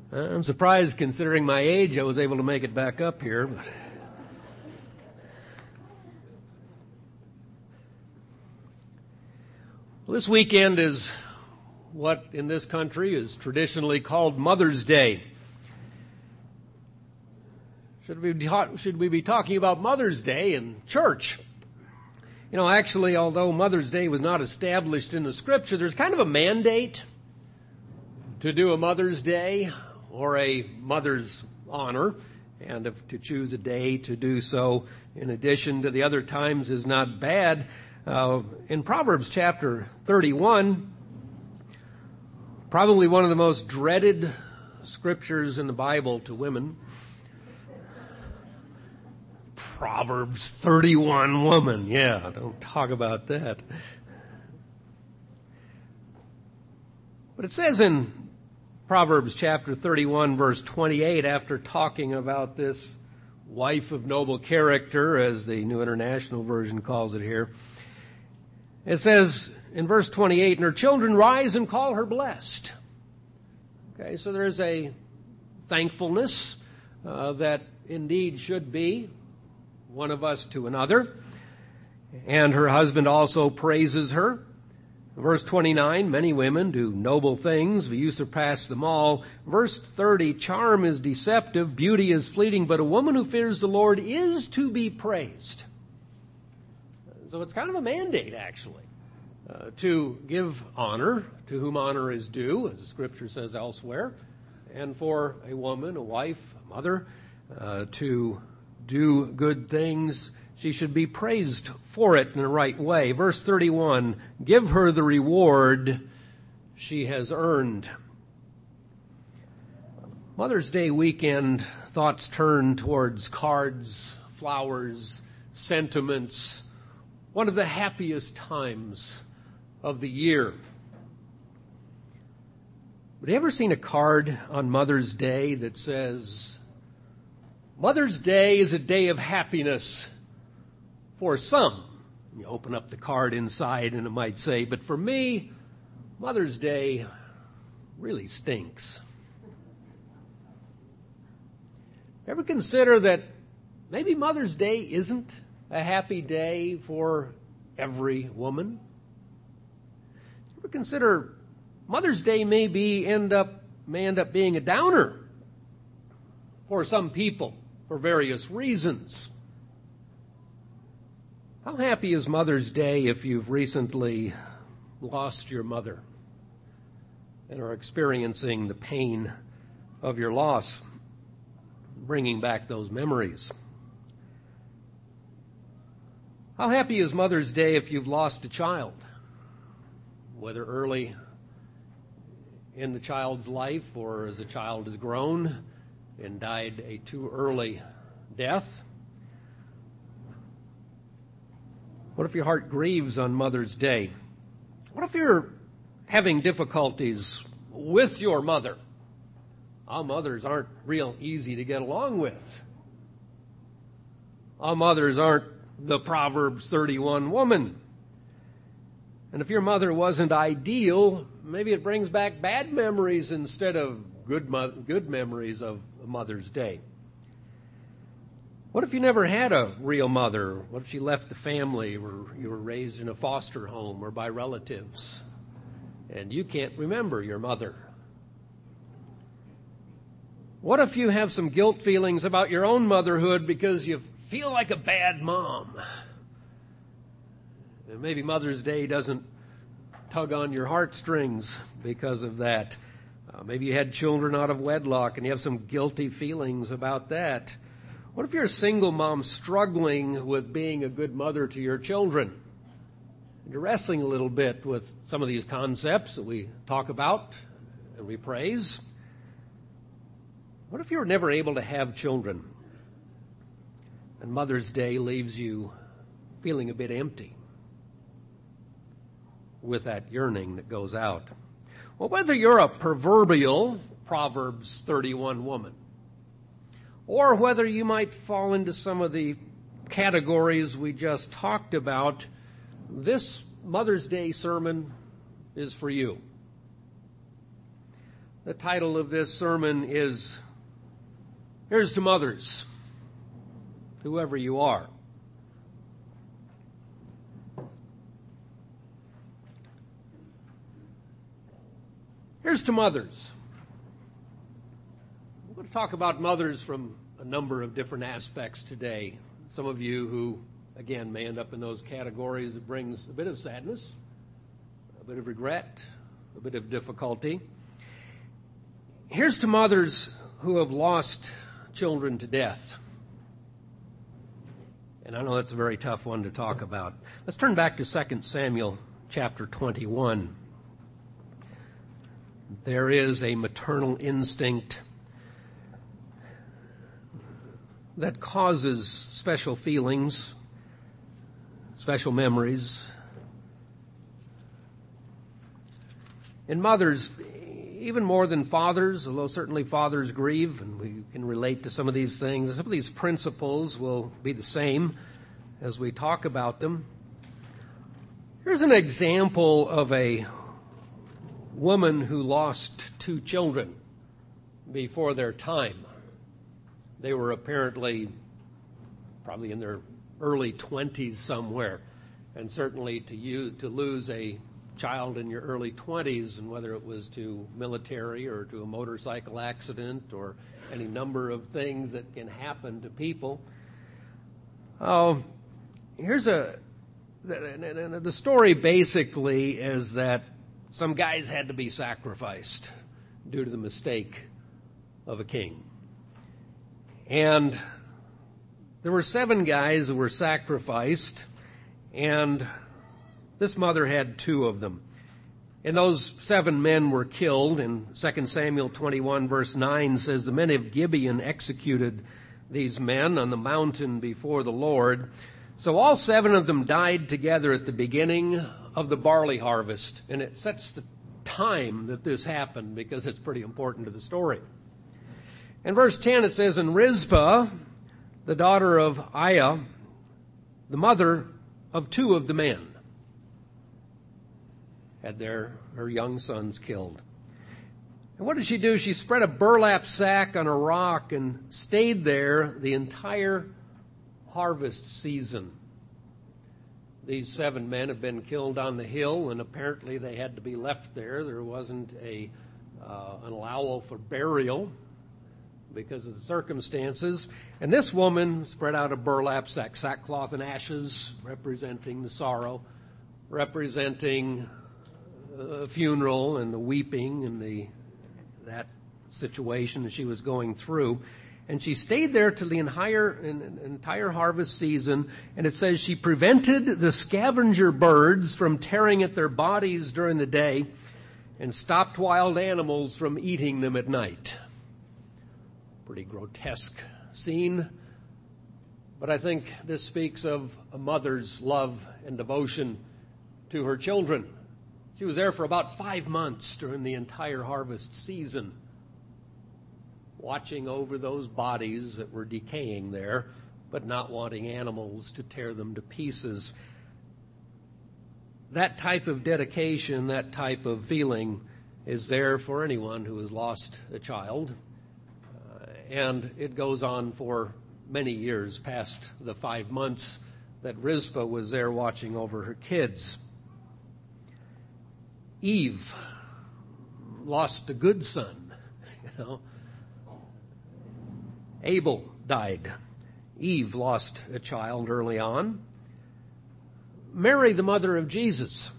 I'm surprised, considering my age, I was able to make it back up here. But well, this weekend is what in this country is traditionally called Mother's Day. Should we be talking about Mother's Day in church? You know, actually, although Mother's Day was not established in the Scripture, there's kind of a mandate to do a Mother's Day or a Mother's Honor, and to choose a day to do so in addition to the other times is not bad. In Proverbs chapter 31, probably one of the most dreaded scriptures in the Bible to women, Proverbs 31 woman. Yeah, don't talk about that. But it says in Proverbs chapter 31 verse 28, after talking about this wife of noble character, as the New International Version calls it here, it says in verse 28, and her children rise and call her blessed. Okay, so there's a thankfulness that indeed should be one of us to another. And her husband also praises her. Verse 29, many women do noble things, but you surpass them all. Verse 30, charm is deceptive, beauty is fleeting, but a woman who fears the Lord is to be praised. So it's kind of a mandate, actually, to give honor to whom honor is due, as the Scripture says elsewhere, and for a woman, a wife, a mother, to do good things. She should be praised for it in the right way. Verse 31, give her the reward she has earned. Mother's Day weekend, thoughts turn towards cards, flowers, sentiments, one of the happiest times of the year. But have you ever seen a card on Mother's Day that says, Mother's Day is a day of happiness for some? You open up the card inside and it might say, but for me, Mother's Day really stinks. Ever consider that maybe Mother's Day isn't a happy day for every woman? Ever consider Mother's Day may end up being a downer for some people for various reasons? How happy is Mother's Day if you've recently lost your mother and are experiencing the pain of your loss, bringing back those memories? How happy is Mother's Day if you've lost a child, whether early in the child's life or as the child has grown and died a too early death? What if your heart grieves on Mother's Day? What if you're having difficulties with your mother? Our mothers aren't real easy to get along with. Our mothers aren't the Proverbs 31 woman. And if your mother wasn't ideal, maybe it brings back bad memories instead of good memories of Mother's Day. What if you never had a real mother? What if she left the family, or you were raised in a foster home or by relatives, and you can't remember your mother? What if you have some guilt feelings about your own motherhood because you feel like a bad mom? And maybe Mother's Day doesn't tug on your heartstrings because of that. Maybe you had children out of wedlock and you have some guilty feelings about that. What if you're a single mom struggling with being a good mother to your children? And you're wrestling a little bit with some of these concepts that we talk about and we praise. What if you were never able to have children and Mother's Day leaves you feeling a bit empty with that yearning that goes out? Well, whether you're a proverbial Proverbs 31 woman, or whether you might fall into some of the categories we just talked about, this Mother's Day sermon is for you. The title of this sermon is, Here's to Mothers, whoever you are. Here's to mothers. We're going to talk about mothers from a number of different aspects today. Some of you who, again, may end up in those categories, it brings a bit of sadness, a bit of regret, a bit of difficulty. Here's to mothers who have lost children to death. And I know that's a very tough one to talk about. Let's turn back to 2 Samuel chapter 21. There is a maternal instinct that causes special feelings, special memories. In mothers, even more than fathers, although certainly fathers grieve, and we can relate to some of these things, some of these principles will be the same as we talk about them. Here's an example of a woman who lost 2 children before their time. They were apparently probably in their early 20s somewhere, and certainly to lose a child in your early 20s, and whether it was to military or to a motorcycle accident or any number of things that can happen to people. The story basically is that some guys had to be sacrificed due to the mistake of a king. And there were 7 guys who were sacrificed, and this mother had 2 of them. And those 7 men were killed. And 2 Samuel 21 verse 9 says, the men of Gibeon executed these men on the mountain before the Lord. So all 7 of them died together at the beginning of the barley harvest. And it sets the time that this happened because it's pretty important to the story. In verse 10 it says, and Rizpah, the daughter of Aiah, the mother of 2 of the men, had her young sons killed. And what did she do? She spread a burlap sack on a rock and stayed there the entire harvest season. These 7 men have been killed on the hill, and apparently they had to be left there. There wasn't an allowal for burial because of the circumstances. And this woman spread out a burlap sack, sackcloth and ashes, representing the sorrow, representing a funeral and the weeping and that situation that she was going through. And she stayed there till the entire harvest season. And it says she prevented the scavenger birds from tearing at their bodies during the day and stopped wild animals from eating them at night. Pretty grotesque scene. But I think this speaks of a mother's love and devotion to her children. She was there for about 5 months during the entire harvest season, watching over those bodies that were decaying there, but not wanting animals to tear them to pieces. That type of dedication, that type of feeling is there for anyone who has lost a child. And it goes on for many years past the 5 months that Rizpah was there watching over her kids. Eve lost a good son, Abel died. Eve lost a child early on. Mary, the mother of Jesus,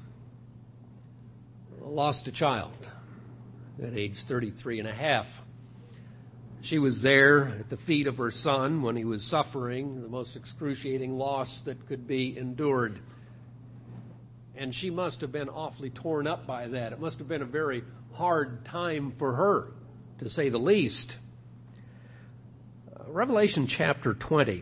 lost a child at age 33 and a half. She was there at the feet of her son when he was suffering the most excruciating loss that could be endured. And she must have been awfully torn up by that. It must have been a very hard time for her, to say the least. Revelation chapter 20.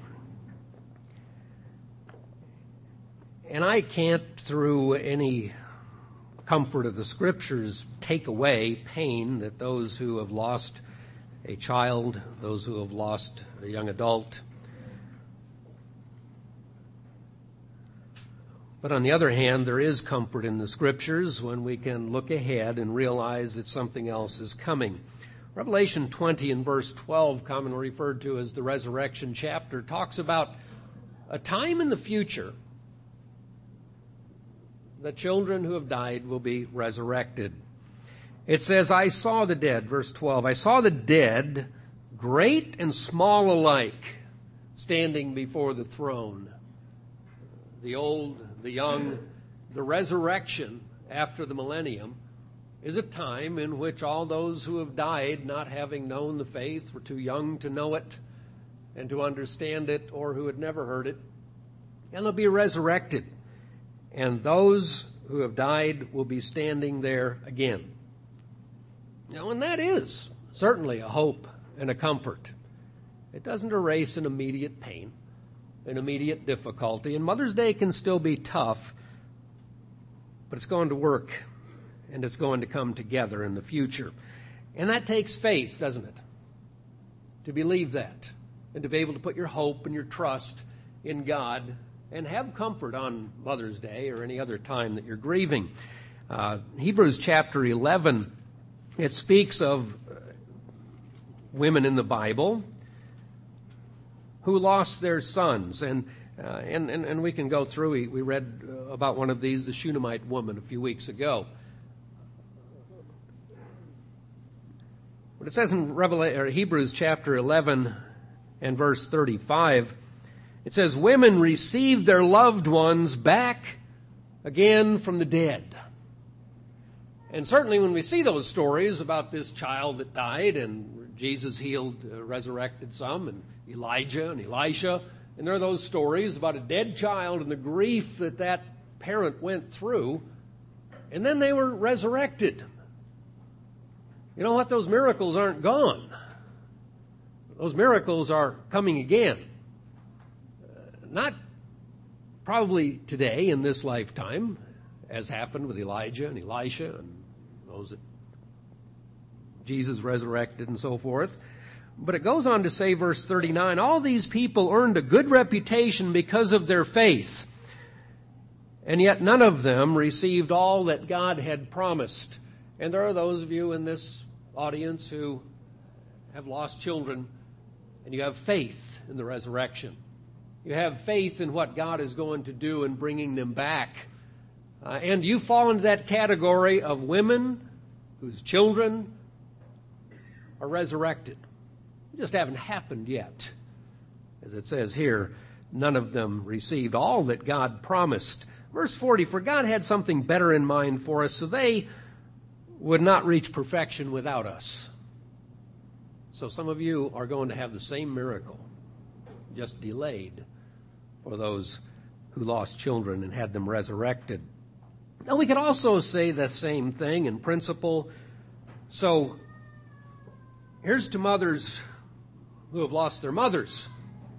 And I can't, through any comfort of the Scriptures, take away pain that those who have lost a child, those who have lost a young adult. But on the other hand, there is comfort in the Scriptures when we can look ahead and realize that something else is coming. Revelation 20 and verse 12, commonly referred to as the resurrection chapter, talks about a time in the future that children who have died will be resurrected. It says, I saw the dead, verse 12, I saw the dead, great and small alike, standing before the throne. The old, the young, the resurrection after the millennium is a time in which all those who have died, not having known the faith, were too young to know it and to understand it, or who had never heard it, and they'll be resurrected. And those who have died will be standing there again. Now, and that is certainly a hope and a comfort. It doesn't erase an immediate pain, an immediate difficulty. And Mother's Day can still be tough, but it's going to work, and it's going to come together in the future. And that takes faith, doesn't it? To believe that, and to be able to put your hope and your trust in God and have comfort on Mother's Day or any other time that you're grieving. Hebrews chapter 11, it speaks of women in the Bible who lost their sons. And we can go through. We read about one of these, the Shunammite woman, a few weeks ago. But it says in Hebrews chapter 11 and verse 35, it says, women received their loved ones back again from the dead. And certainly when we see those stories about this child that died and Jesus healed, resurrected some, and Elijah and Elisha, and there are those stories about a dead child and the grief that that parent went through, and then they were resurrected. You know what? Those miracles aren't gone. Those miracles are coming again. Not probably today in this lifetime, as happened with Elijah and Elisha and those that Jesus resurrected and so forth. But it goes on to say, verse 39, all these people earned a good reputation because of their faith, and yet none of them received all that God had promised. And there are those of you in this audience who have lost children, and you have faith in the resurrection. You have faith in what God is going to do in bringing them back. And you fall into that category of women whose children are resurrected. It just haven't happened yet. As it says here, none of them received all that God promised. Verse 40, for God had something better in mind for us, so they would not reach perfection without us. So some of you are going to have the same miracle, just delayed, for those who lost children and had them resurrected. Now we could also say the same thing in principle. So here's to mothers who have lost their mothers.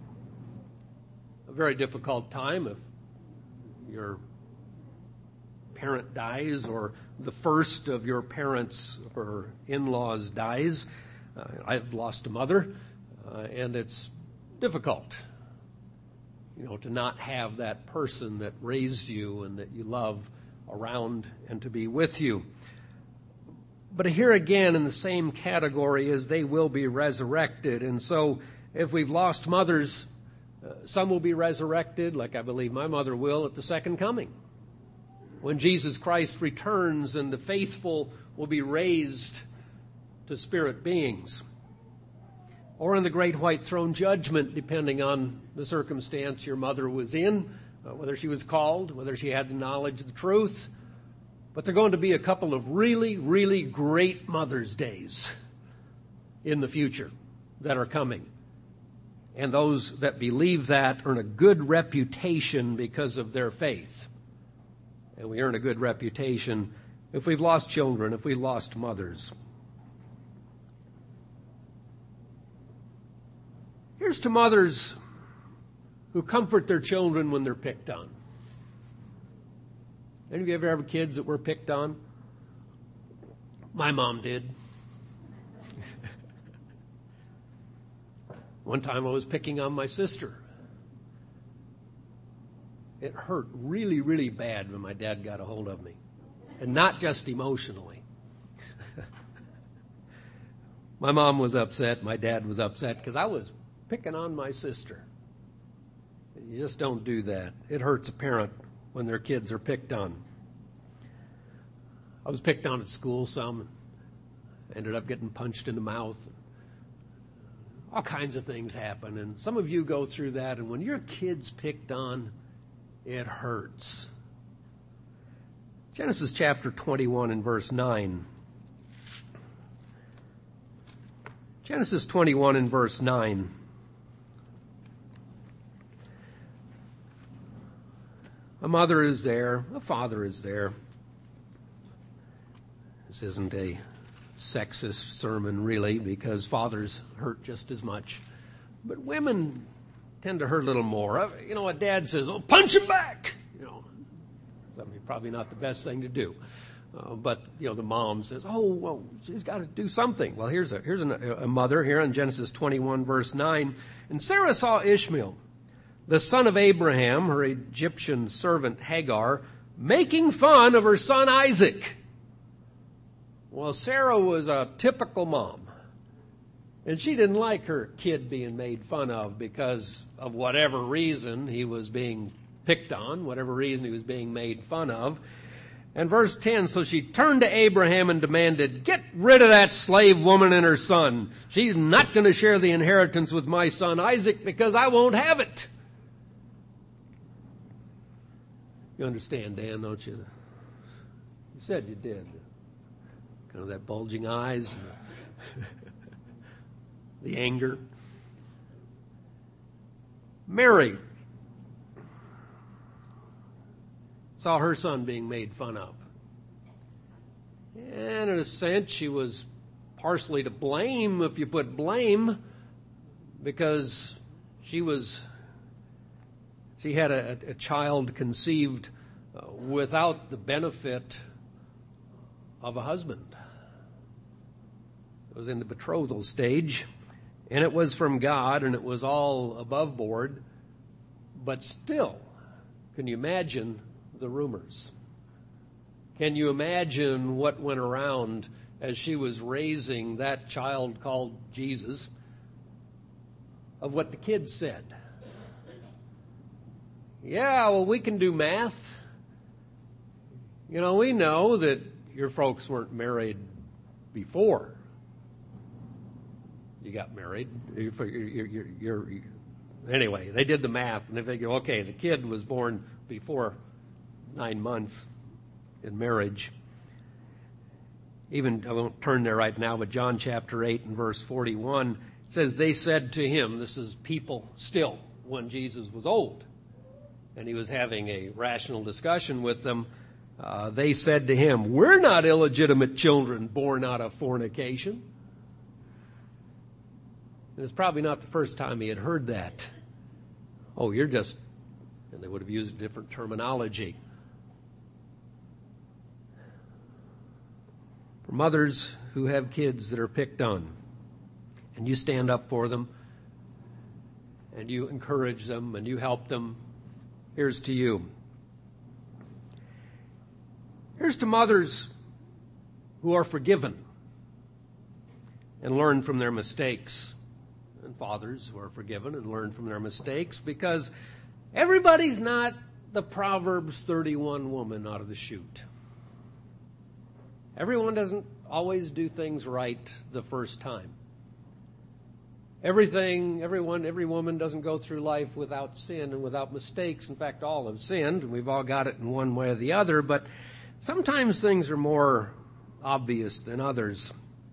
A very difficult time if your parent dies or the first of your parents or in-laws dies. I've lost a mother, and it's difficult, to not have that person that raised you and that you love around and to be with you. But here again, in the same category as they will be resurrected. And so if we've lost mothers, some will be resurrected, like I believe my mother will at the second coming, when Jesus Christ returns and the faithful will be raised to spirit beings. Or in the great white throne judgment, depending on the circumstance your mother was in, whether she was called, whether she had the knowledge of the truth. But there are going to be a couple of really, really great Mother's Days in the future that are coming. And those that believe that earn a good reputation because of their faith. And we earn a good reputation if we've lost children, if we've lost mothers. Here's to mothers who comfort their children when they're picked on. Any of you ever have kids that were picked on? My mom did. One time I was picking on my sister. it hurt really, really bad when my dad got a hold of me. And not just emotionally. My mom was upset, my dad was upset because I was picking on my sister. You just don't do that. It hurts a parent when their kids are picked on. I was picked on at school some, ended up getting punched in the mouth. All kinds of things happen, and some of you go through that, and when your kid's picked on, it hurts. Genesis chapter 21 and verse 9. Genesis 21 and verse 9. A mother is there, a father is there. This isn't a sexist sermon, really, because fathers hurt just as much. But women tend to hurt a little more. A dad says, "Oh, punch him back!" Probably not the best thing to do. But the mom says, "Oh, well, she's got to do something." Well, here's a mother here in Genesis 21, verse 9. And Sarah saw Ishmael, the son of Abraham, her Egyptian servant Hagar, making fun of her son Isaac. Well, Sarah was a typical mom. And she didn't like her kid being made fun of because of whatever reason he was being picked on, whatever reason he was being made fun of. And verse 10, so she turned to Abraham and demanded, "Get rid of that slave woman and her son. She's not going to share the inheritance with my son Isaac because I won't have it." You understand, Dan, don't you? You said you did. Kind of that bulging eyes, the anger. Mary saw her son being made fun of. And in a sense, she was partially to blame, if you put blame, because she had a child conceived without the benefit of a husband. It was in the betrothal stage, and it was from God, and it was all above board. But still, can you imagine the rumors? Can you imagine what went around as she was raising that child called Jesus, of what the kids said? Yeah, well, we can do math. We know that your folks weren't married before you got married. Anyway, they did the math, and they figured, okay, the kid was born before 9 months in marriage. Even, I won't turn there right now, but John chapter 8 and verse 41 says, they said to him, this is people still, when Jesus was old, and he was having a rational discussion with them, they said to him, "We're not illegitimate children born out of fornication." And it's probably not the first time he had heard that. Oh, you're just, and they would have used different terminology. For mothers who have kids that are picked on, and you stand up for them, and you encourage them, and you help them, here's to you. Here's to mothers who are forgiven and learn from their mistakes, and fathers who are forgiven and learn from their mistakes, because everybody's not the Proverbs 31 woman out of the chute. Everyone doesn't always do things right the first time. Every woman doesn't go through life without sin and without mistakes. In fact, all have sinned, and we've all got it in one way or the other, but sometimes things are more obvious than others.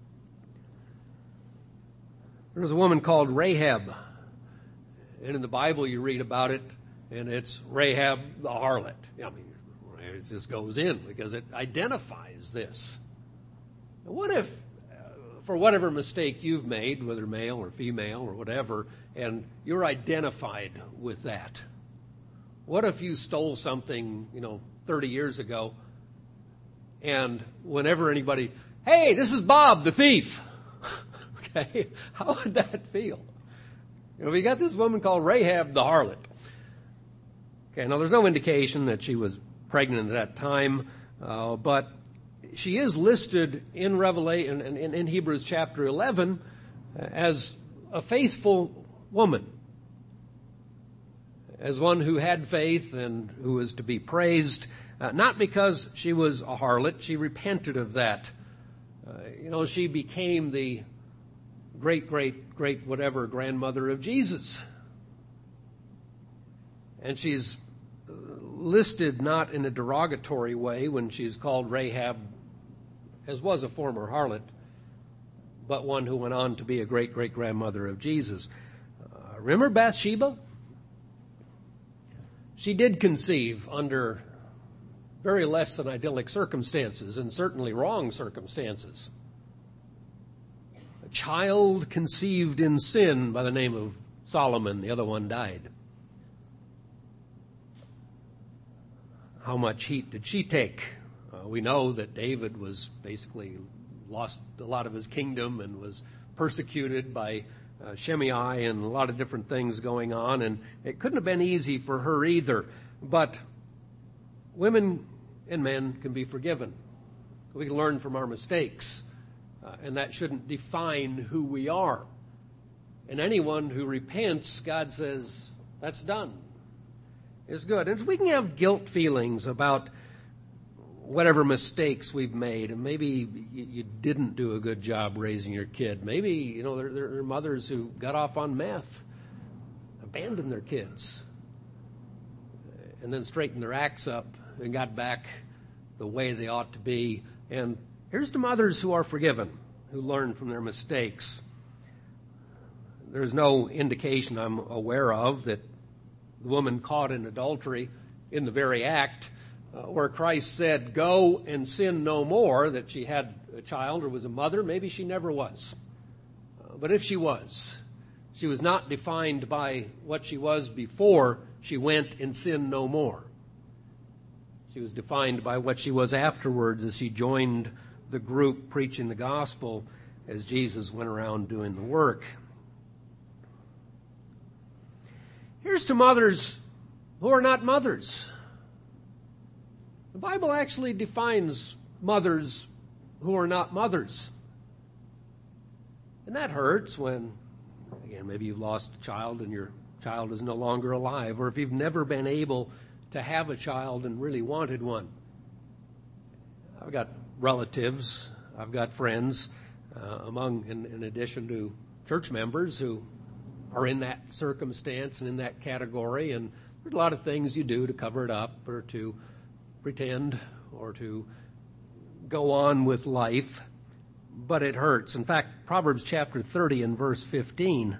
There was a woman called Rahab, and in the Bible you read about it, and it's Rahab the harlot. I mean, it just goes in because it identifies this. What if, for whatever mistake you've made, whether male or female or whatever, and you're identified with that? What if you stole something, 30 years ago, and whenever anybody, "Hey, this is Bob, the thief." Okay, how would that feel? We got this woman called Rahab the harlot. Okay, now there's no indication that she was pregnant at that time, but she is listed in Revelation, in Hebrews chapter 11, as a faithful woman, as one who had faith and who was to be praised, not because she was a harlot. She repented of that. She became the great whatever grandmother of Jesus. And she's listed not in a derogatory way when she's called Rahab, as was a former harlot, but one who went on to be a great grandmother of Jesus. Remember Bathsheba? She did conceive under very less than idyllic circumstances, and certainly wrong circumstances. A child conceived in sin by the name of Solomon. The other one died. How much heat did she take? We know that David was basically lost a lot of his kingdom and was persecuted by Shimei and a lot of different things going on, and it couldn't have been easy for her either. But women and men can be forgiven. We can learn from our mistakes, and that shouldn't define who we are. And anyone who repents, God says, that's done. It's good. And so we can have guilt feelings about whatever mistakes we've made, and maybe you didn't do a good job raising your kid. Maybe, there are mothers who got off on meth, abandoned their kids, and then straightened their acts up and got back the way they ought to be. And here's to mothers who are forgiven, who learn from their mistakes. There's no indication I'm aware of that the woman caught in adultery in the very act where Christ said, go and sin no more, that she had a child or was a mother. Maybe she never was. But if she was not defined by what she was before she went and sinned no more. She was defined by what she was afterwards as she joined the group preaching the gospel as Jesus went around doing the work. Here's to mothers who are not mothers. The Bible actually defines mothers who are not mothers. And that hurts when, again, maybe you've lost a child and your child is no longer alive, or if you've never been able to have a child and really wanted one. I've got relatives, I've got friends, in addition to church members who are in that circumstance and in that category, and there's a lot of things you do to cover it up or to pretend or to go on with life, but it hurts. In fact, Proverbs chapter 30 and verse 15.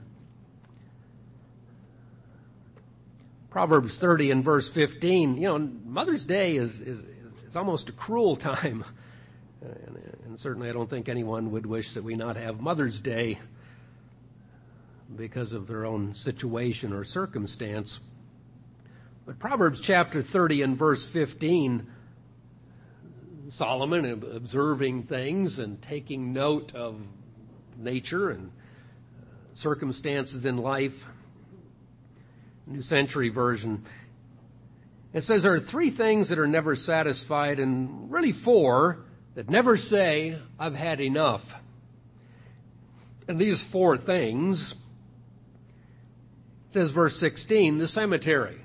Proverbs 30 and verse 15, Mother's Day is almost a cruel time. And certainly I don't think anyone would wish that we not have Mother's Day because of their own situation or circumstance. But Proverbs chapter 30 and verse 15, Solomon observing things and taking note of nature and circumstances in life. New Century Version. It says there are 3 things that are never satisfied, and really 4 that never say, I've had enough. And these 4 things, it says verse 16, the cemetery.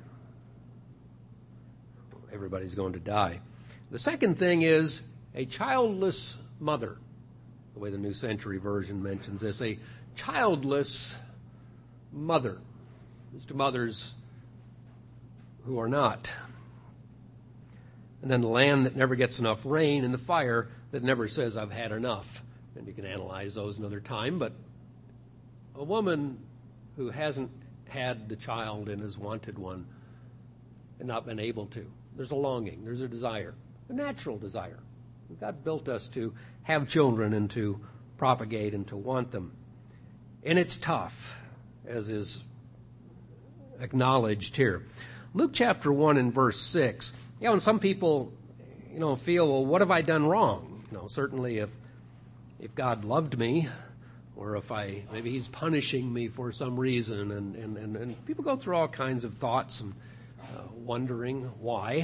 Everybody's going to die. The second thing is a childless mother. The way the New Century Version mentions this, a childless mother. It's to mothers who are not. And then the land that never gets enough rain, and the fire that never says, I've had enough. And you can analyze those another time, but a woman who hasn't had the child and has wanted one and not been able to. There's a longing, there's a desire, a natural desire. God built us to have children and to propagate and to want them. And it's tough, as is acknowledged here. Luke chapter 1 and verse 6. And some people, feel, well, what have I done wrong? Certainly if God loved me, or if maybe he's punishing me for some reason, and people go through all kinds of thoughts and wondering why.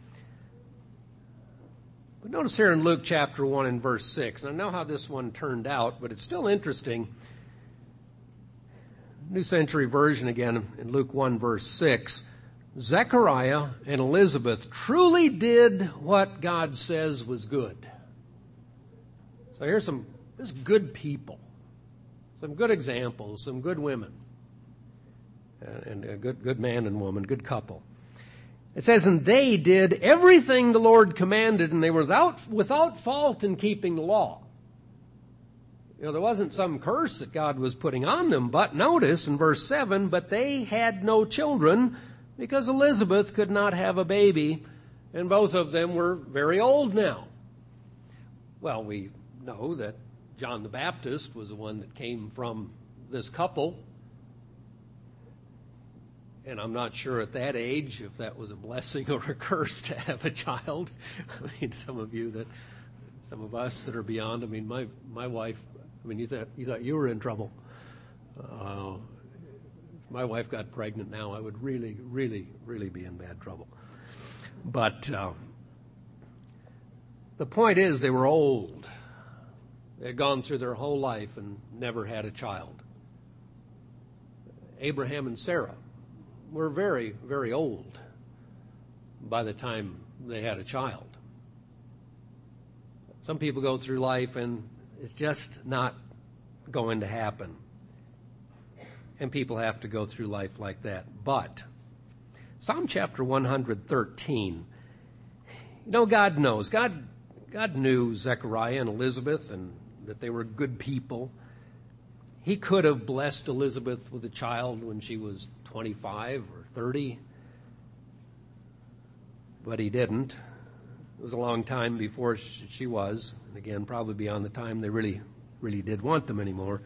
But notice here in Luke chapter 1 and verse 6. And I know how this one turned out, but it's still interesting. New Century Version again in Luke 1 verse 6. Zechariah and Elizabeth truly did what God says was good. So here's good people, some good examples, some good women, and a good man and woman, good couple. It says, and they did everything the Lord commanded, and they were without fault in keeping the law. There wasn't some curse that God was putting on them, but notice in verse 7, but they had no children because Elizabeth could not have a baby, and both of them were very old now. Well, we know that John the Baptist was the one that came from this couple. And I'm not sure at that age if that was a blessing or a curse to have a child. I mean, some of us that are beyond. I mean, my wife. I mean, you thought you were in trouble. If my wife got pregnant now, I would really, really, really be in bad trouble. But the point is, they were old. They had gone through their whole life and never had a child. Abraham and Sarah were very, very old by the time they had a child. Some people go through life and it's just not going to happen. And people have to go through life like that. But Psalm chapter 113, God knows. God knew Zechariah and Elizabeth and that they were good people. He could have blessed Elizabeth with a child when she was 25 or 30, but he didn't. It was a long time before she was, and again, probably beyond the time they really, really did want them anymore.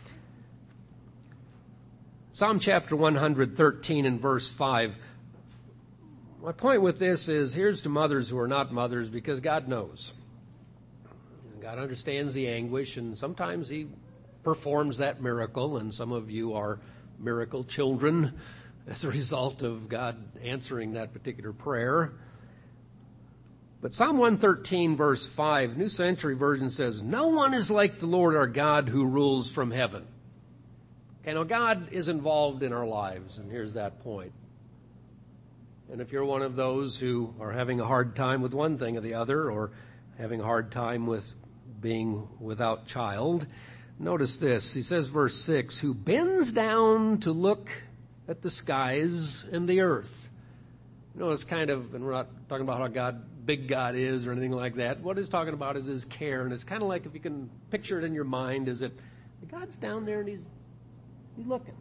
Psalm chapter 113 and verse 5. My point with this is, here's to mothers who are not mothers, because God knows. God understands the anguish, and sometimes He performs that miracle, and some of you are miracle children as a result of God answering that particular prayer. But Psalm 113, verse 5, New Century Version says, no one is like the Lord our God who rules from heaven. Okay, now God is involved in our lives, and here's that point. And if you're one of those who are having a hard time with one thing or the other, or having a hard time with being without child, notice this. He says, verse 6, who bends down to look at the skies and the earth. It's kind of, and we're not talking about how big God is or anything like that. What he's talking about is His care. And it's kind of like, if you can picture it in your mind, is that God's down there and He's looking.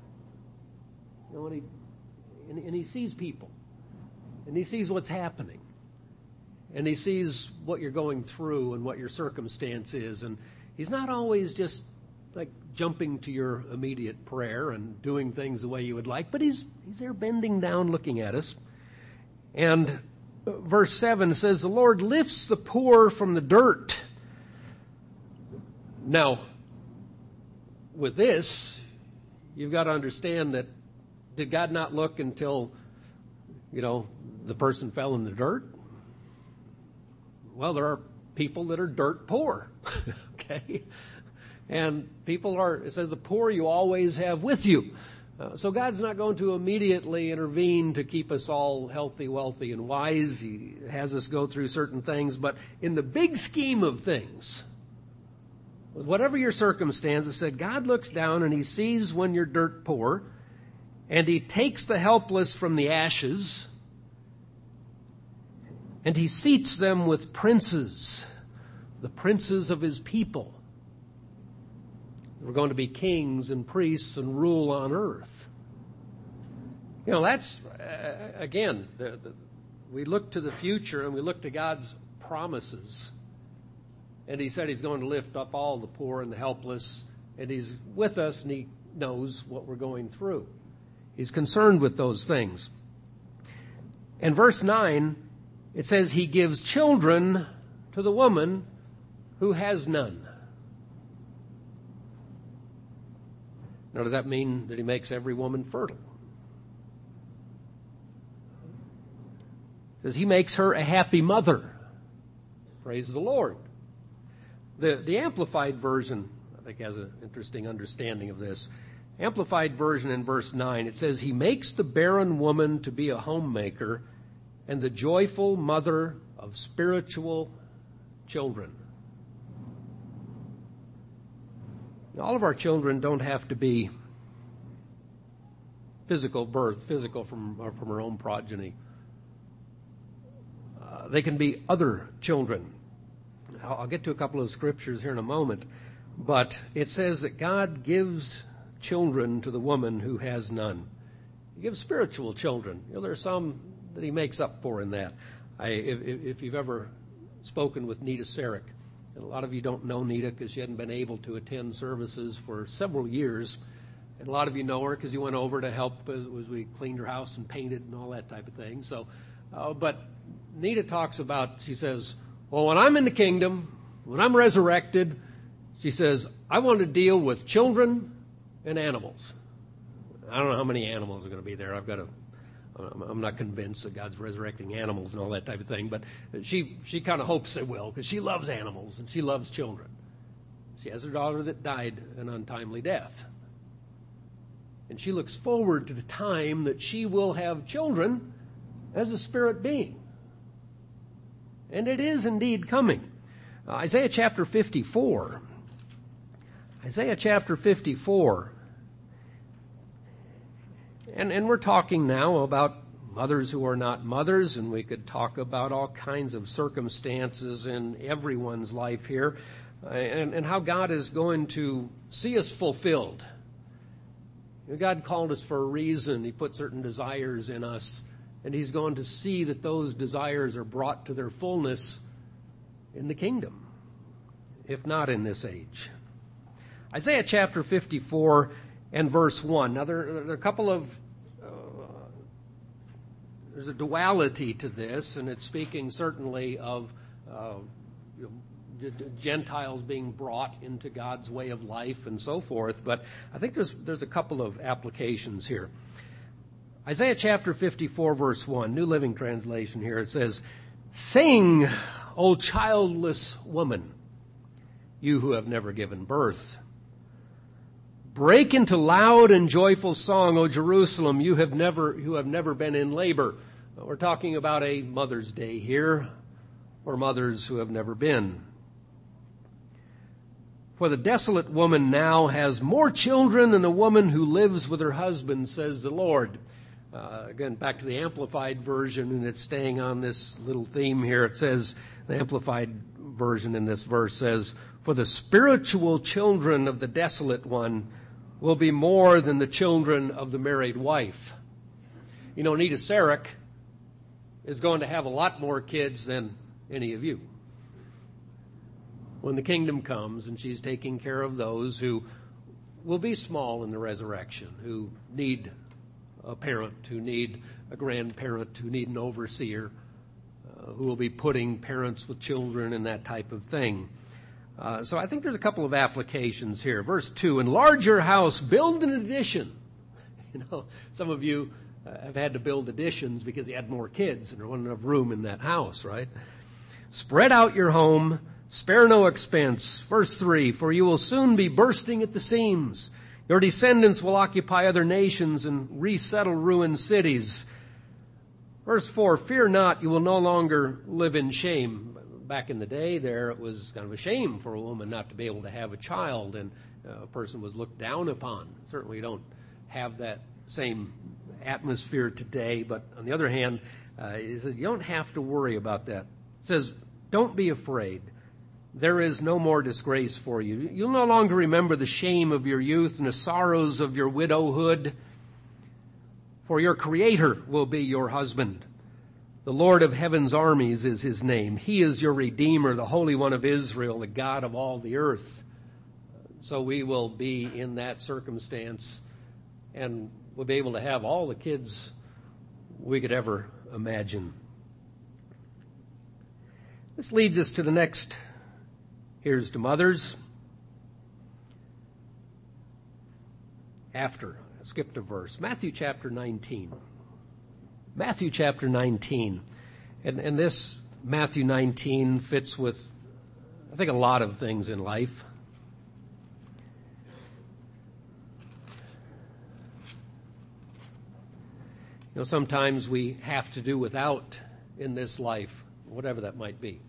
And He sees people. And He sees what's happening. And He sees what you're going through and what your circumstance is. And He's not always just like jumping to your immediate prayer and doing things the way you would like, but He's there bending down looking at us. And verse 7 says, the Lord lifts the poor from the dirt. Now, with this, you've got to understand that, did God not look until, the person fell in the dirt? Well, there are people that are dirt poor, okay? And people it says, the poor you always have with you. So God's not going to immediately intervene to keep us all healthy, wealthy, and wise. He has us go through certain things. But in the big scheme of things, whatever your circumstance, it said God looks down and He sees when you're dirt poor, and He takes the helpless from the ashes, and He seats them with princes, the princes of His people. We're going to be kings and priests and rule on earth. That's, again, we look to the future and we look to God's promises. And He said He's going to lift up all the poor and the helpless. And He's with us and He knows what we're going through. He's concerned with those things. In verse 9, it says He gives children to the woman who has none. Now, does that mean that He makes every woman fertile? says he makes her a happy mother. Praise the Lord. The Amplified Version, I think, has an interesting understanding of this. Amplified Version in verse 9, it says, he makes the barren woman to be a homemaker and the joyful mother of spiritual children. Now, all of our children don't have to be physical from our own progeny. They can be other children. I'll get to a couple of scriptures here in a moment, but it says that God gives children to the woman who has none. He gives spiritual children. There are some that he makes up for in that. If you've ever spoken with Nita Sarek, and a lot of you don't know Nita because she hadn't been able to attend services for several years, and a lot of you know her because you went over to help as we cleaned her house and painted and all that type of thing. So, but Nita talks about, she says, well, when I'm in the kingdom, when I'm resurrected, she says, I want to deal with children and animals. I don't know how many animals are going to be there. I'm not convinced that God's resurrecting animals and all that type of thing, but she kind of hopes they will because she loves animals and she loves children. She has her daughter that died an untimely death. And she looks forward to the time that she will have children as a spirit being. And it is indeed coming. Isaiah chapter 54. Isaiah chapter 54. And we're talking now about mothers who are not mothers, and we could talk about all kinds of circumstances in everyone's life here, and how God is going to see us fulfilled. God called us for a reason. He put certain desires in us, and he's going to see that those desires are brought to their fullness in the kingdom, if not in this age. Isaiah chapter 54 and verse 1. Now, there are a couple of, there's a duality to this, and it's speaking certainly of Gentiles being brought into God's way of life and so forth, but I think there's a couple of applications here. Isaiah chapter 54, verse 1, New Living Translation here, it says, sing, O childless woman, you who have never given birth. Break into loud and joyful song, O Jerusalem, who have never been in labor. We're talking about a Mother's Day here, or mothers who have never been. For the desolate woman now has more children than the woman who lives with her husband, says the Lord. Again, back to the Amplified Version, and it's staying on this little theme here. It says, the Amplified Version in this verse says, for the spiritual children of the desolate one will be more than the children of the married wife. You know, Nita Sarek is going to have a lot more kids than any of you when the kingdom comes, and she's taking care of those who will be small in the resurrection, who need a parent, who need a grandparent, who need an overseer, who will be putting parents with children and that type of thing. So I think there's a couple of applications here. Verse 2, enlarge your house, build an addition. You know, some of you have had to build additions because you had more kids and there wasn't enough room in that house, right? Spread out your home, spare no expense. Verse 3, for you will soon be bursting at the seams. Your descendants will occupy other nations and resettle ruined cities. Verse 4, fear not, you will no longer live in shame. Back in the day there, it was kind of a shame for a woman not to be able to have a child, and a person was looked down upon. Certainly you don't have that same atmosphere today, but on the other hand, it says you don't have to worry about that. It says, don't be afraid. There is no more disgrace for you. You'll no longer remember the shame of your youth and the sorrows of your widowhood, for your Creator will be your husband. The Lord of heaven's armies is his name. He is your Redeemer, the Holy One of Israel, the God of all the earth. So we will be in that circumstance, and we'll be able to have all the kids we could ever imagine. This leads us to the next. Here's to mothers. After, I skipped a verse. Matthew chapter 19. Matthew chapter 19. And this Matthew 19 fits with, I think, a lot of things in life. Sometimes we have to do without in this life, whatever that might be.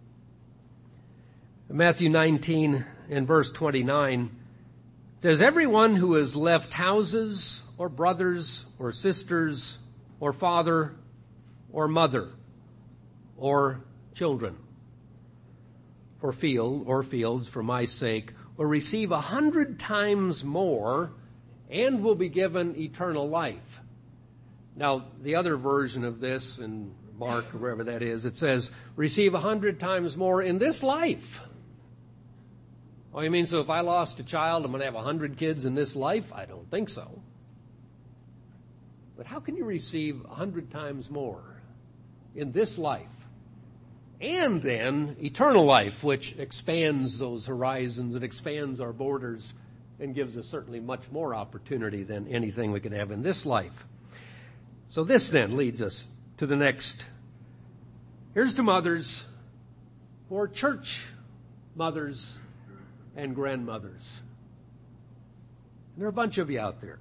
Matthew 19 and verse 29 says, "Everyone who has left houses or brothers or sisters or father or mother or children for fields for my sake will receive 100 times more and will be given eternal life." Now, the other version of this, in Mark or wherever that is, it says, receive 100 times more in this life. Oh, you mean so if I lost a child, I'm going to have 100 kids in this life? I don't think so. But how can you receive 100 times more in this life? And then eternal life, which expands those horizons and expands our borders and gives us certainly much more opportunity than anything we could have in this life. So this then leads us to the next. Here's to mothers, or church mothers and grandmothers. And there are a bunch of you out there.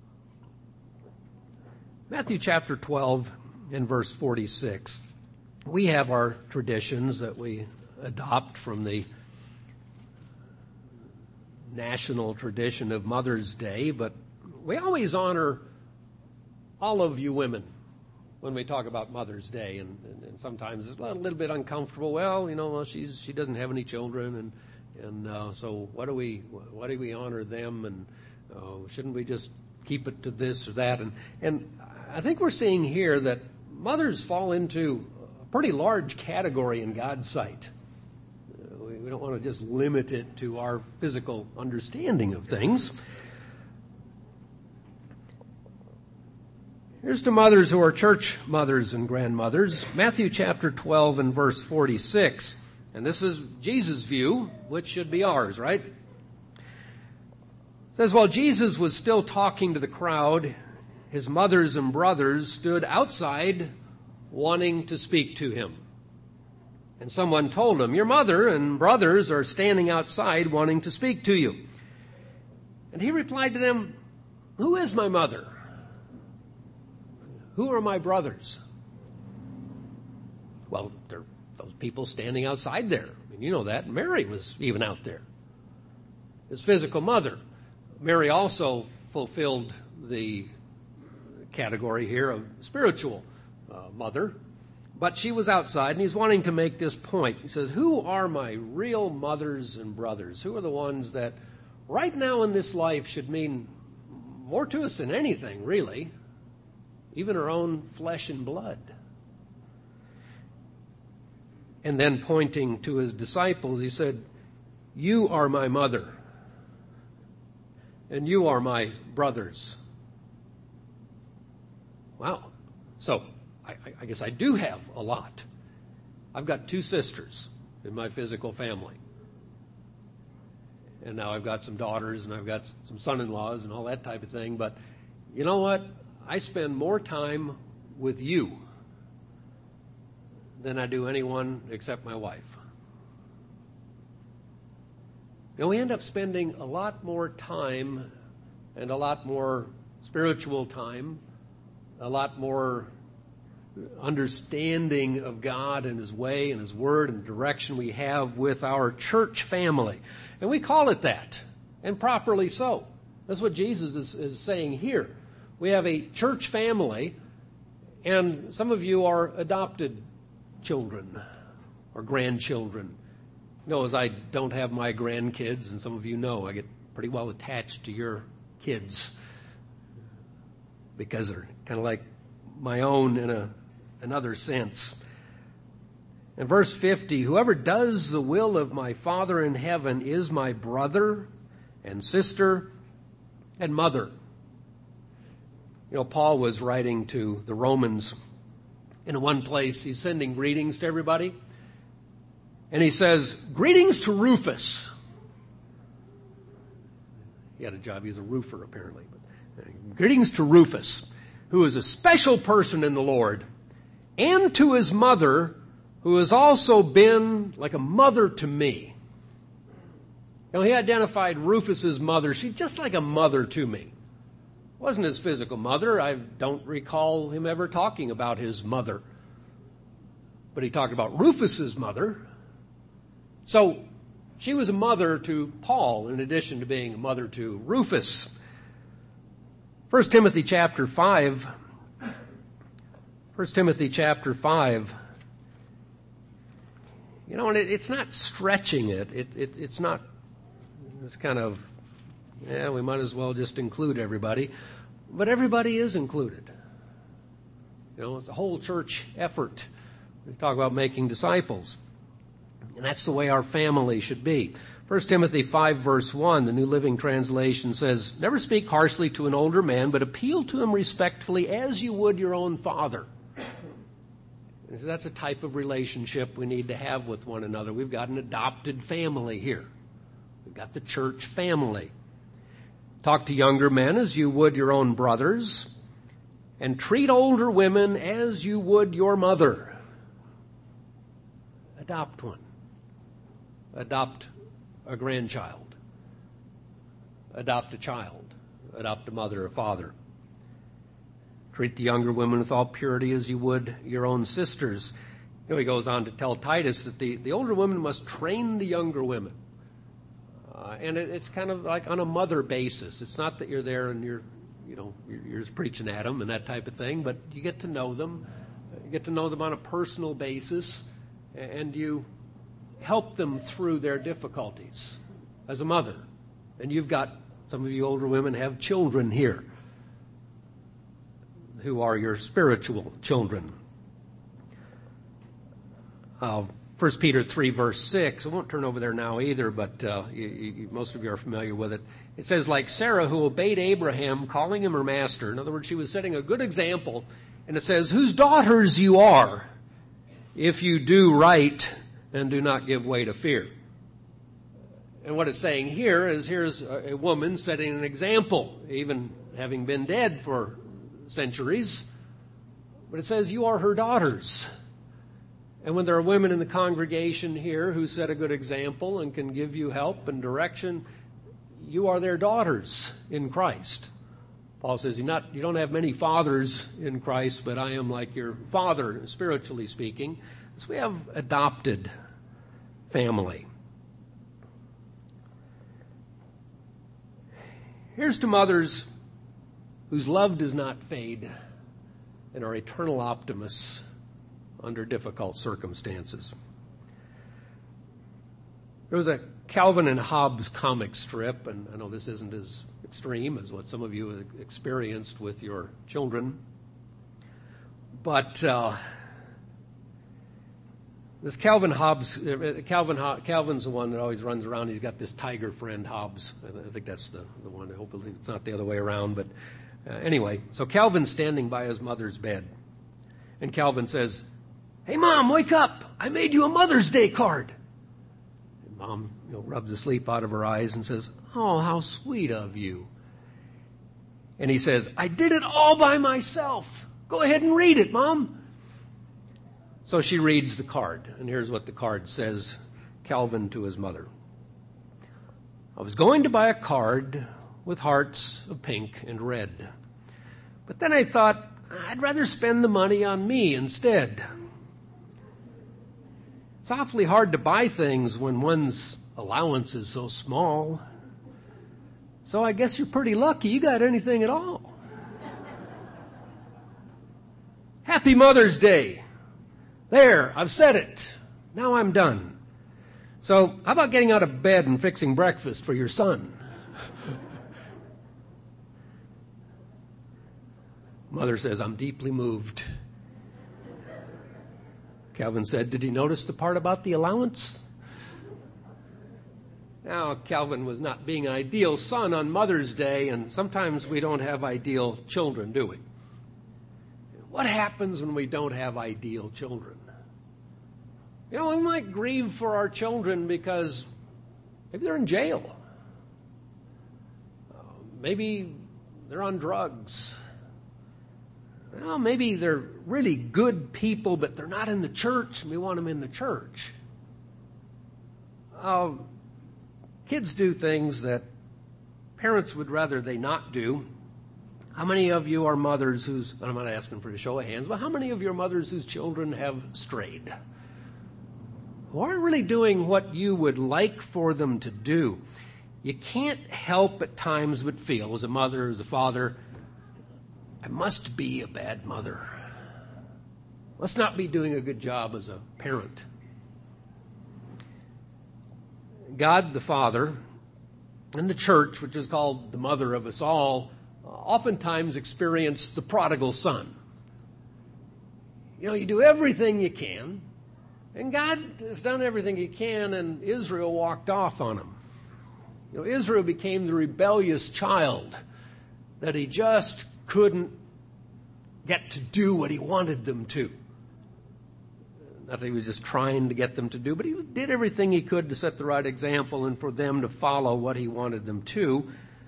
Matthew chapter 12 and verse 46. We have our traditions that we adopt from the national tradition of Mother's Day, but we always honor all of you women when we talk about Mother's Day, and sometimes it's a little bit uncomfortable. Well, she doesn't have any children, and so why do we honor them, and shouldn't we just keep it to this or that? And I think we're seeing here that mothers fall into a pretty large category in God's sight. We don't want to just limit it to our physical understanding of things. Here's to mothers who are church mothers and grandmothers. Matthew chapter 12 and verse 46. And this is Jesus' view, which should be ours, right? It says, while Jesus was still talking to the crowd, his mothers and brothers stood outside wanting to speak to him. And someone told him, your mother and brothers are standing outside wanting to speak to you. And he replied to them, who is my mother? Who are my brothers? Well, there are those people standing outside there. I mean, you know that. Mary was even out there. His physical mother. Mary also fulfilled the category here of spiritual mother. But she was outside, and he's wanting to make this point. He says, who are my real mothers and brothers? Who are the ones that right now in this life should mean more to us than anything, really? Even our own flesh and blood. And then pointing to his disciples, he said, you are my mother, and you are my brothers. Wow. So, I guess I do have a lot. I've got 2 sisters in my physical family. And now I've got some daughters, and I've got some son-in-laws and all that type of thing. But you know what? I spend more time with you than I do anyone except my wife. And we end up spending a lot more time and a lot more spiritual time, a lot more understanding of God and His way and His Word and the direction we have with our church family. And we call it that, and properly so. That's what Jesus is saying here. We have a church family, and some of you are adopted children or grandchildren. You know, as I don't have my grandkids, and some of you know, I get pretty well attached to your kids because they're kind of like my own in another sense. In verse 50, whoever does the will of my Father in heaven is my brother and sister and mother. You know, Paul was writing to the Romans. In one place, he's sending greetings to everybody. And he says, greetings to Rufus. He had a job. He was a roofer, apparently. But, greetings to Rufus, who is a special person in the Lord. and to his mother, who has also been like a mother to me. He identified Rufus's mother. She's just like a mother to me. Wasn't his physical mother. I don't recall him ever talking about his mother. But he talked about Rufus's mother. So she was a mother to Paul in addition to being a mother to Rufus. 1 Timothy chapter 5. 1 Timothy chapter 5. And it's not stretching it. It's not, it's kind of, we might as well just include everybody. But everybody is included. It's a whole church effort. We talk about making disciples. And that's the way our family should be. 1 Timothy 5 verse 1, the New Living Translation says, "Never speak harshly to an older man, but appeal to him respectfully as you would your own father." And so that's a type of relationship we need to have with one another. We've got an adopted family here. We've got the church family. Talk to younger men as you would your own brothers, and treat older women as you would your mother. Adopt one. Adopt a grandchild. Adopt a child. Adopt a mother or father. Treat the younger women with all purity as you would your own sisters. He goes on to tell Titus that the older women must train the younger women. And it's kind of like on a mother basis. It's not that you're there and you're just preaching at them and that type of thing, but you get to know them. You get to know them on a personal basis, and you help them through their difficulties as a mother. And you've got, some of you older women have children here who are your spiritual children. 1 Peter 3 verse 6, I won't turn over there now either, but most of you are familiar with it. It says, like Sarah, who obeyed Abraham, calling him her master. In other words, she was setting a good example. And it says, whose daughters you are, if you do right and do not give way to fear. And what it's saying here is, here's a woman setting an example, even having been dead for centuries. But it says, you are her daughters. And when there are women in the congregation here who set a good example and can give you help and direction, you are their daughters in Christ. Paul says, you don't have many fathers in Christ, but I am like your father, spiritually speaking. So we have adopted family. Here's to mothers whose love does not fade and are eternal optimists under difficult circumstances. There was a Calvin and Hobbes comic strip, and I know this isn't as extreme as what some of you have experienced with your children, but this Calvin's the one that always runs around. He's got this tiger friend, Hobbes. I think that's the one. Hopefully it's not the other way around, but anyway. So Calvin's standing by his mother's bed, and Calvin says, "Hey, Mom, wake up. I made you a Mother's Day card." And Mom rubs the sleep out of her eyes and says, "Oh, how sweet of you." And he says, "I did it all by myself. Go ahead and read it, Mom." So she reads the card, and here's what the card says, Calvin to his mother. "I was going to buy a card with hearts of pink and red. But then I thought, I'd rather spend the money on me instead. It's awfully hard to buy things when one's allowance is so small. So I guess you're pretty lucky you got anything at all. Happy Mother's Day. There, I've said it. Now I'm done. So how about getting out of bed and fixing breakfast for your son?" Mother says, "I'm deeply moved." Calvin said, "Did you notice the part about the allowance?" Now, Calvin was not being an ideal son on Mother's Day, and sometimes we don't have ideal children, do we? What happens when we don't have ideal children? We might grieve for our children because maybe they're in jail. Maybe they're on drugs. Well, maybe they're really good people, but they're not in the church, and we want them in the church. Kids do things that parents would rather they not do. How many of you are mothers whose, I'm not asking for a show of hands, but how many of you are mothers whose children have strayed? Who aren't really doing what you would like for them to do? You can't help at times but feel, as a mother, as a father, I must be a bad mother. Must not be doing a good job as a parent. God the Father and the church, which is called the mother of us all, oftentimes experience the prodigal son. You know, you do everything you can, and God has done everything he can, and Israel walked off on him. You know, Israel became the rebellious child that he just couldn't get to do what he wanted them to. Not that he was just trying to get them to do, but he did everything he could to set the right example and for them to follow what he wanted them to.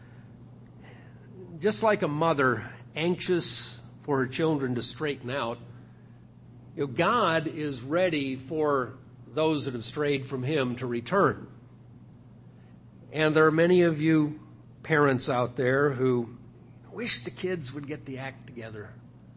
Just like a mother anxious for her children to straighten out, you know, God is ready for those that have strayed from him to return. And there are many of you parents out there who wish the kids would get the act together.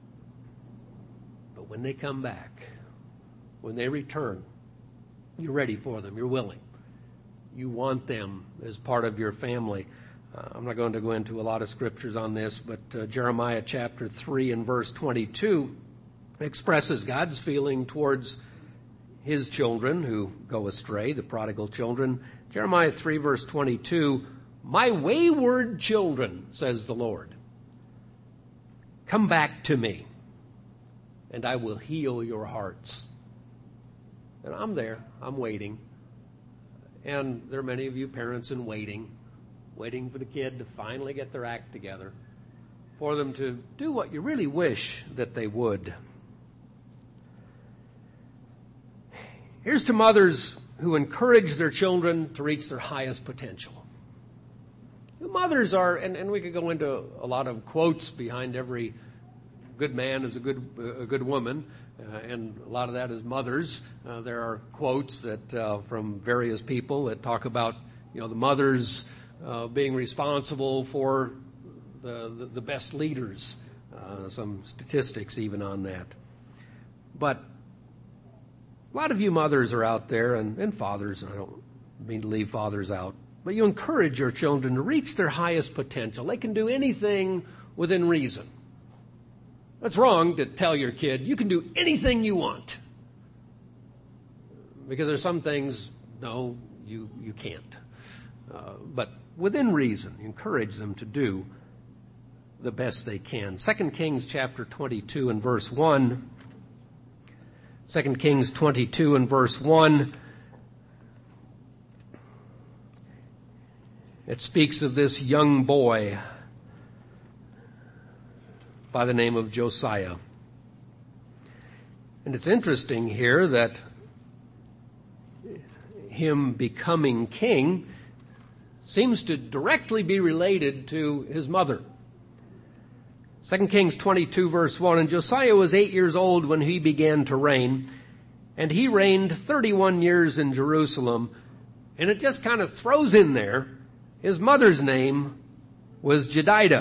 But when they come back, when they return, you're ready for them. You're willing. You want them as part of your family. I'm not going to go into a lot of scriptures on this, but Jeremiah chapter 3 and verse 22 expresses God's feeling towards his children who go astray, the prodigal children. Jeremiah 3 verse 22, my wayward children, says the Lord, come back to me, and I will heal your hearts. And I'm there. I'm waiting. And there are many of you parents in waiting for the kid to finally get their act together, for them to do what you really wish that they would. Here's to mothers who encourage their children to reach their highest potential. The mothers are, and we could go into a lot of quotes behind every good man is a good woman, and a lot of that is mothers. There are quotes that from various people that talk about, you know, the mothers being responsible for the best leaders. Some statistics even on that. But a lot of you mothers are out there, and fathers, and I don't mean to leave fathers out, but you encourage your children to reach their highest potential. They can do anything within reason. That's wrong to tell your kid, you can do anything you want. Because there's some things, no, you can't. But within reason, encourage them to do the best they can. 2 Kings chapter 22 and verse 1. 2 Kings 22 and verse 1. It speaks of this young boy by the name of Josiah. And it's interesting here that him becoming king seems to directly be related to his mother. 2 Kings 22 verse 1, and Josiah was 8 years old when he began to reign, and he reigned 31 years in Jerusalem. And it just kind of throws in there, his mother's name was Jedidah.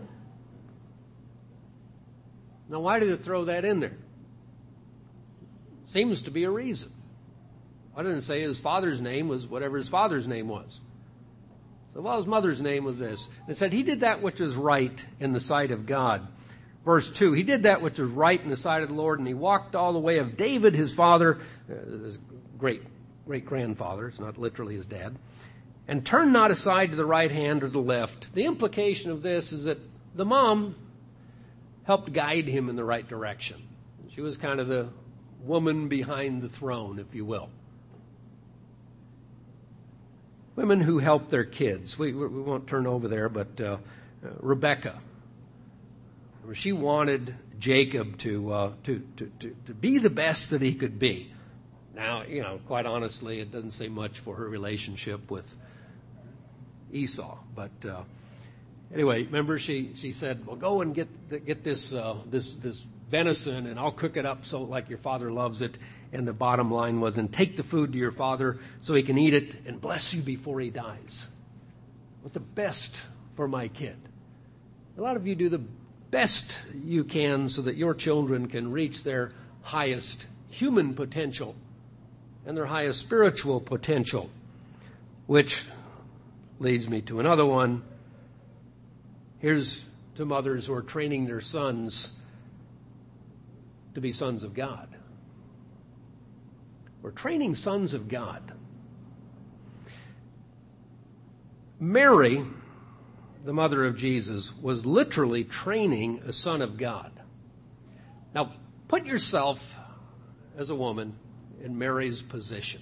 Now, why did it throw that in there? Seems to be a reason. I didn't say his father's name was whatever his father's name was. So, well, his mother's name was this. It said he did that which is right in the sight of God. Verse 2, he did that which was right in the sight of the Lord, and he walked all the way of David, his father, his great-grandfather, it's not literally his dad, and turned not aside to the right hand or the left. The implication of this is that the mom helped guide him in the right direction. She was kind of the woman behind the throne, if you will. Women who help their kids. We won't turn over there, but Rebecca. She wanted Jacob to be the best that he could be. Now, you know, quite honestly, it doesn't say much for her relationship with Esau, but Anyway, remember she said, well, go and get this venison, and I'll cook it up so like your father loves it. And the bottom line was, and take the food to your father so he can eat it and bless you before he dies. With the best for my kid. A lot of you do the best you can so that your children can reach their highest human potential and their highest spiritual potential, which leads me to another one. Here's to mothers who are training their sons to be sons of God. We're training sons of God. Mary, the mother of Jesus, was literally training a son of God. Now, put yourself as a woman in Mary's position.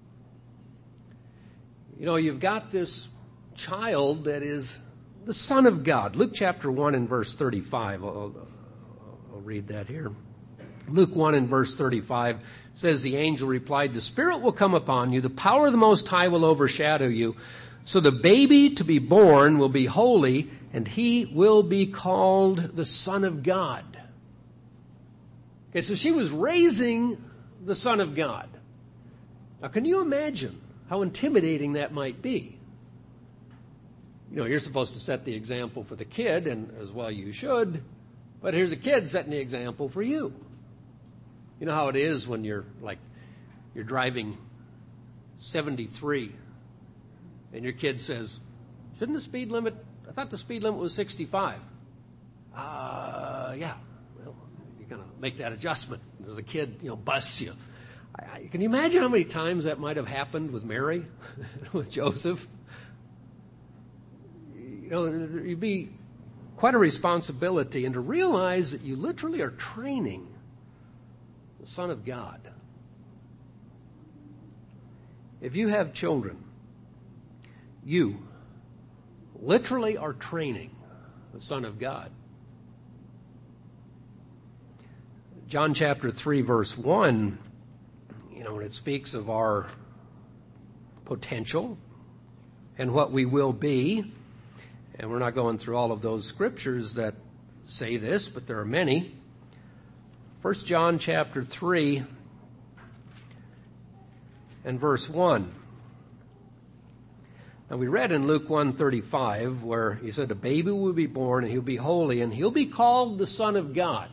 You know, you've got this child that is the Son of God. Luke chapter 1 and verse 35. I'll read that here. Luke 1 and verse 35 says, the angel replied, the Spirit will come upon you, the power of the Most High will overshadow you. So the baby to be born will be holy, and he will be called the Son of God. Okay, so she was raising the Son of God. Now, can you imagine how intimidating that might be? You know, you're supposed to set the example for the kid, and as well you should, but here's a kid setting the example for you. You know how it is when you're driving 73 and your kid says, shouldn't the speed limit, I thought the speed limit was 65. Yeah. Well, you're going to make that adjustment. There's a kid, busts you. Can you imagine how many times that might have happened with Mary, with Joseph? It'd be quite a responsibility, and to realize that you literally are training the Son of God. If you have children, you literally are training the Son of God. John chapter 3, verse 1, when it speaks of our potential and what we will be, and we're not going through all of those scriptures that say this, but there are many. 1 John chapter 3 and verse 1. Now we read in Luke 1:35 where he said, a baby will be born and he'll be holy and he'll be called the Son of God.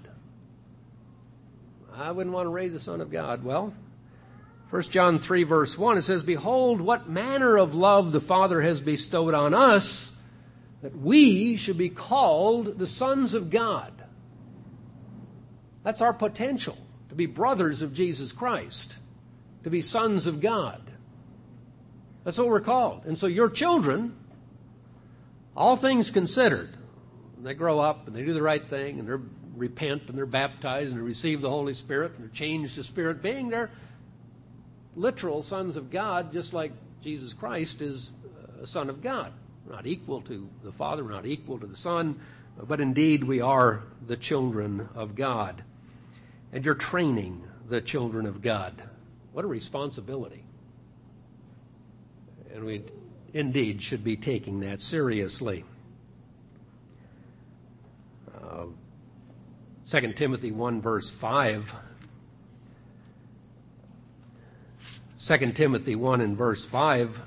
I wouldn't want to raise a son of God. Well, 1 John 3 verse 1, it says, behold, what manner of love the Father has bestowed on us, that we should be called the sons of God. That's our potential, to be brothers of Jesus Christ, to be sons of God. That's what we're called. And so your children, all things considered, when they grow up and they do the right thing and they repent and they're baptized and they receive the Holy Spirit and they're changed to spirit being, they're literal sons of God, just like Jesus Christ is a son of God. We're not equal to the Father, we're not equal to the Son, but indeed we are the children of God. And you're training the children of God. What a responsibility. And we indeed should be taking that seriously. 2 Timothy 1 verse 5. 2 Timothy 1 and verse 5.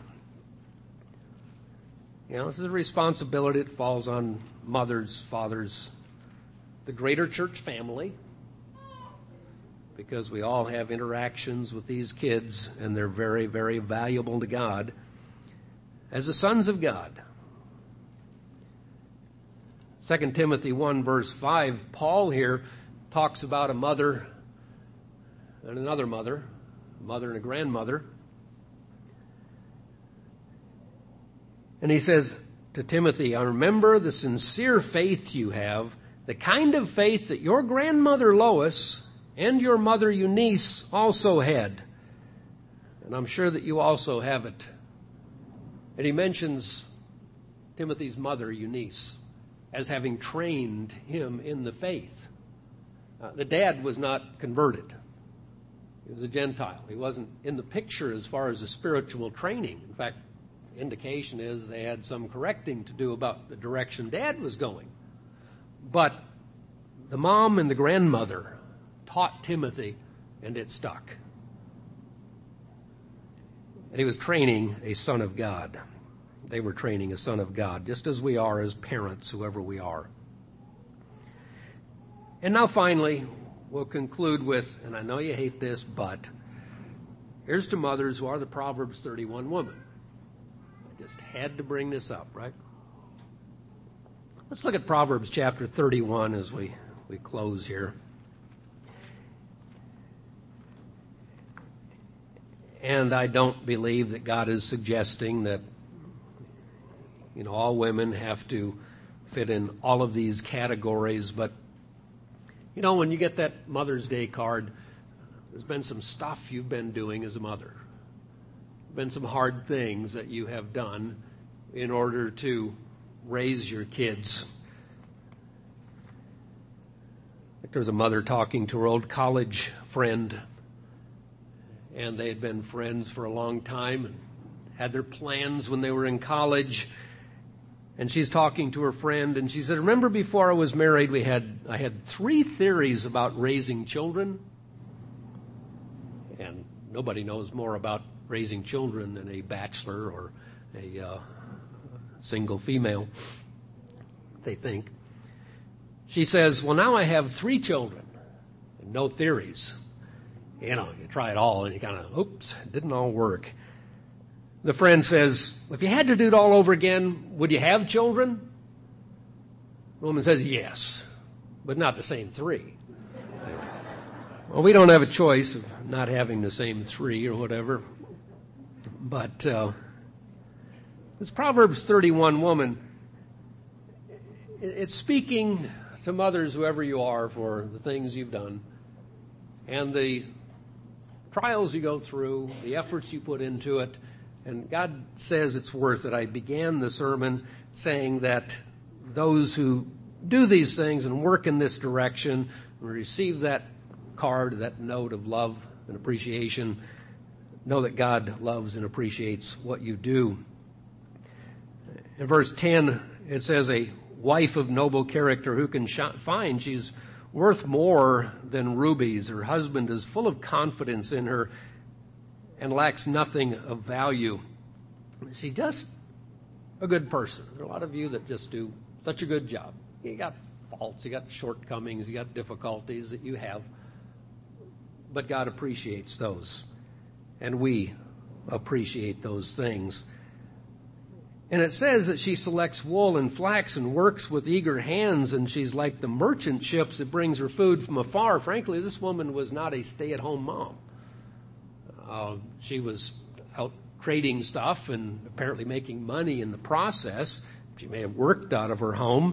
This is a responsibility that falls on mothers, fathers, the greater church family, because we all have interactions with these kids and they're very, very valuable to God as the sons of God. 2 Timothy 1 verse 5, Paul here talks about a mother and another mother, a mother and a grandmother. And he says to Timothy, I remember the sincere faith you have, the kind of faith that your grandmother Lois and your mother Eunice also had. And I'm sure that you also have it. And he mentions Timothy's mother Eunice as having trained him in the faith. The dad was not converted. He was a Gentile. He wasn't in the picture as far as the spiritual training. In fact, indication is they had some correcting to do about the direction Dad was going. But the mom and the grandmother taught Timothy, and it stuck. And he was training a son of God. They were training a son of God, just as we are as parents, whoever we are. And now finally, we'll conclude with, and I know you hate this, but here's to mothers who are the Proverbs 31 woman. I just had to bring this up, right? Let's look at Proverbs chapter 31 as we close here. And I don't believe that God is suggesting that, all women have to fit in all of these categories. But, when you get that Mother's Day card, there's been some stuff you've been doing as a mother. Been some hard things that you have done in order to raise your kids. There was a mother talking to her old college friend, and they had been friends for a long time and had their plans when they were in college. And she's talking to her friend, and she said, remember before I was married, I had 3 theories about raising children. And nobody knows more about raising children than a bachelor or a single female, they think. She says, well, now I have 3 children and no theories. You try it all and you kind of, oops, it didn't all work. The friend says, if you had to do it all over again, would you have children? The woman says, yes, but not the same 3. Well, we don't have a choice of not having the same 3 or whatever. But this Proverbs 31 woman, it's speaking to mothers, whoever you are, for the things you've done and the trials you go through, the efforts you put into it. And God says it's worth it. I began the sermon saying that those who do these things and work in this direction and receive that card, that note of love and appreciation, know that God loves and appreciates what you do. In verse 10, it says, a wife of noble character who can find? She's worth more than rubies. Her husband is full of confidence in her and lacks nothing of value. She's just a good person. There are a lot of you that just do such a good job. You got faults, you got shortcomings, you got difficulties that you have. But God appreciates those. And we appreciate those things. And it says that she selects wool and flax and works with eager hands, and she's like the merchant ships that brings her food from afar. Frankly, this woman was not a stay-at-home mom. She was out trading stuff and apparently making money in the process. She may have worked out of her home.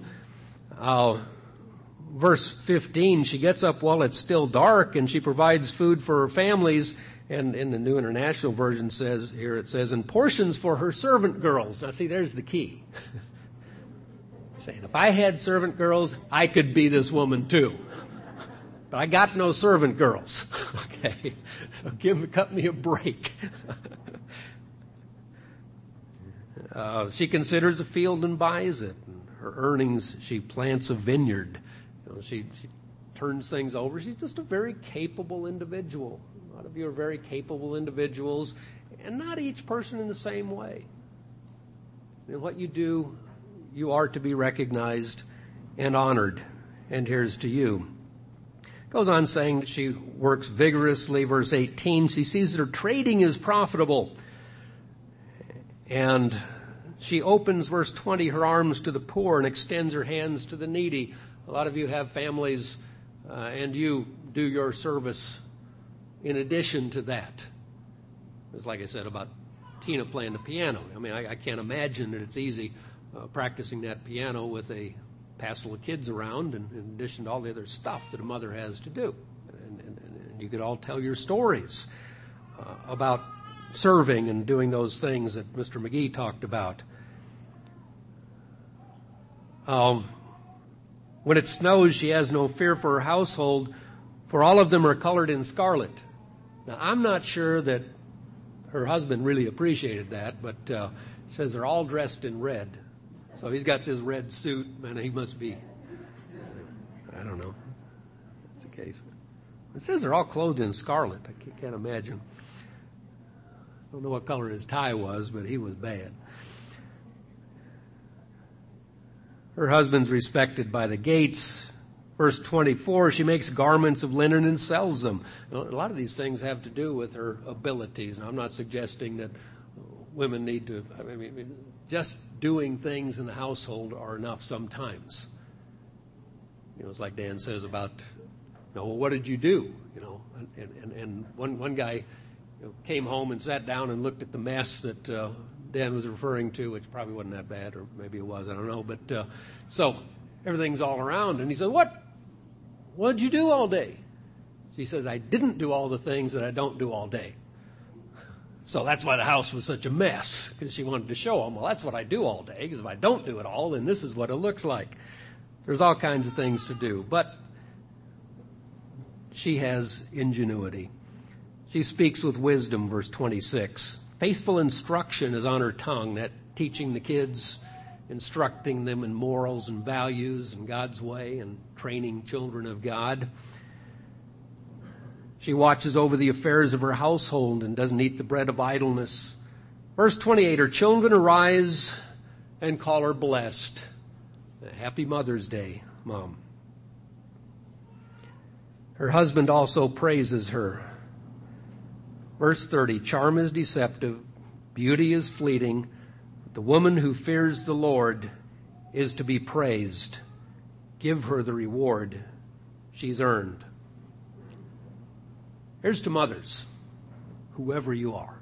Verse 15, she gets up while it's still dark, and she provides food for her families. And in the New International Version says, here it says, and portions for her servant girls. Now see, there's the key. Saying, if I had servant girls, I could be this woman too. But I got no servant girls. Okay, so cut me a break. She considers a field and buys it. And her earnings, she plants a vineyard. She turns things over. She's just a very capable individual. A lot of you are very capable individuals, and not each person in the same way. In what you do, you are to be recognized and honored. And here's to you. Goes on saying that she works vigorously. Verse 18, she sees that her trading is profitable. And she opens, verse 20, her arms to the poor and extends her hands to the needy. A lot of you have families, and you do your service in addition to that. It's like I said about Tina playing the piano. I mean, I can't imagine that it's easy practicing that piano with a passel of kids around, and in addition to all the other stuff that a mother has to do. And you could all tell your stories about serving and doing those things that Mr. McGee talked about. When it snows, she has no fear for her household, for all of them are colored in scarlet. Now, I'm not sure that her husband really appreciated that, but It says they're all dressed in red. So he's got this red suit, and he must be, I don't know. That's the case. It says they're all clothed in scarlet. I can't imagine. I don't know what color his tie was, but he was bad. Her husband's respected by the gates. Verse 24, she makes garments of linen and sells them. A lot of these things have to do with her abilities. And I'm not suggesting that women need to, I mean, just doing things in the household are enough sometimes. You know, it's like Dan says about, well, what did you do? You know, and one guy came home and sat down and looked at the mess that Dan was referring to, which probably wasn't that bad, or maybe it was, I don't know. But so everything's all around, and he said, What'd you do all day? She says, I didn't do all the things that I don't do all day. So that's why the house was such a mess, because she wanted to show him, well, that's what I do all day, because if I don't do it all, then this is what it looks like. There's all kinds of things to do, but she has ingenuity. She speaks with wisdom, verse 26. Faithful instruction is on her tongue, that teaching the kids, instructing them in morals and values and God's way, and training children of God. She watches over the affairs of her household and doesn't eat the bread of idleness. Verse 28, her children arise and call her blessed. Happy Mother's Day, Mom. Her husband also praises her. Verse 30, charm is deceptive, beauty is fleeting, but the woman who fears the Lord is to be praised. Give her the reward she's earned. Here's to mothers, whoever you are.